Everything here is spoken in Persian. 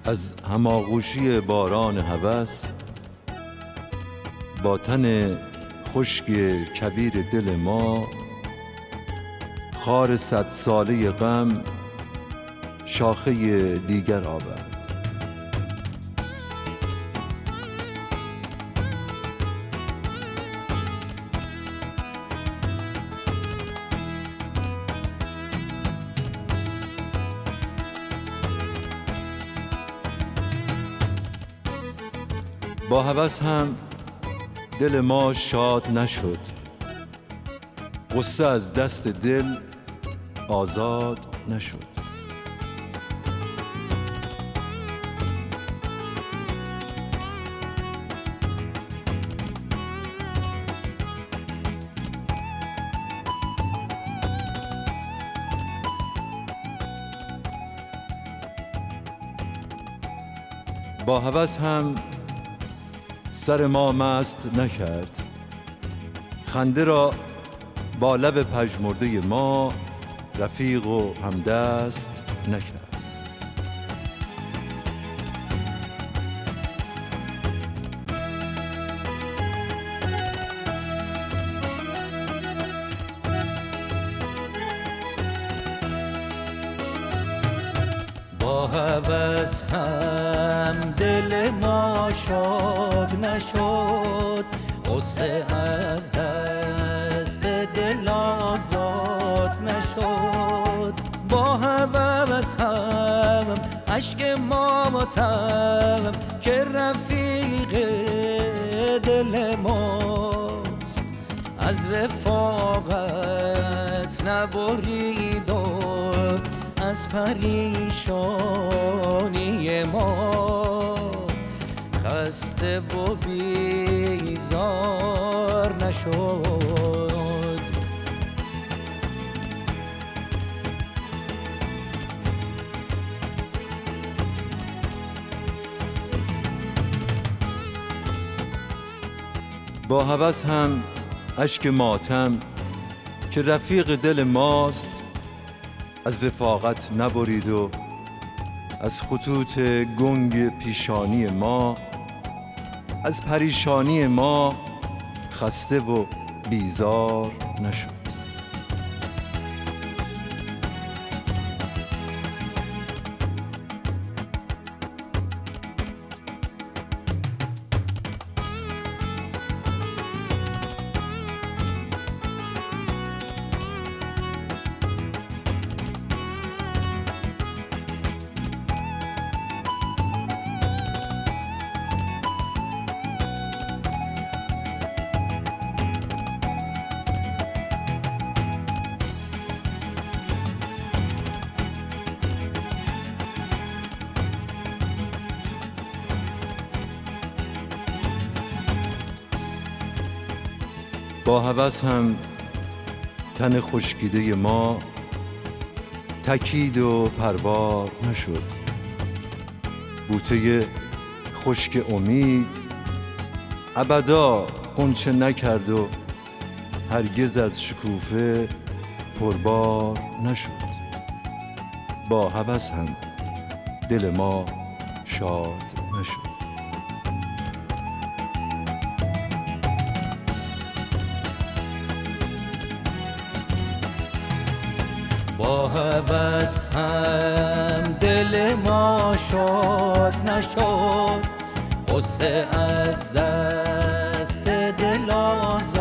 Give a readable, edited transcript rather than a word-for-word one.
از هماغوشی باران هوس با تن خشک کبیر دل ما، خار 100 ساله غم شاخه دیگر آورد. با هوس هم دل ما شاد نشد، غصه از دست دل آزاد نشد. با هوس هم سر ما مست نکرد، خنده را با لب پژمرده ما رفیق و همدست نکرد. با هوس هم دل ما شاد نشد، غصه از دست دل آزاد نشد. با هوس هم اشک ما ماتم که رفیق دل ماست، از رفاقت نبرید و از پریشانی ما خسته و بیزار نشد. با هوس هم اشک ماتم که رفیق دل ماست، از رفاقت نبرید و از خطوط گنگ پیشانی ما، از پریشانی ما خسته و بیزار نشد. با هوس هم تن خشکیده ما تکید و پربار نشد. بوته خشک امید ابدا غنچه نکرد و هرگز از شکوفه پربار نشد. با هوس هم دل ما شاد نشد. با هوس هم دل ما شاد نشد، غصه از دست دل آزاد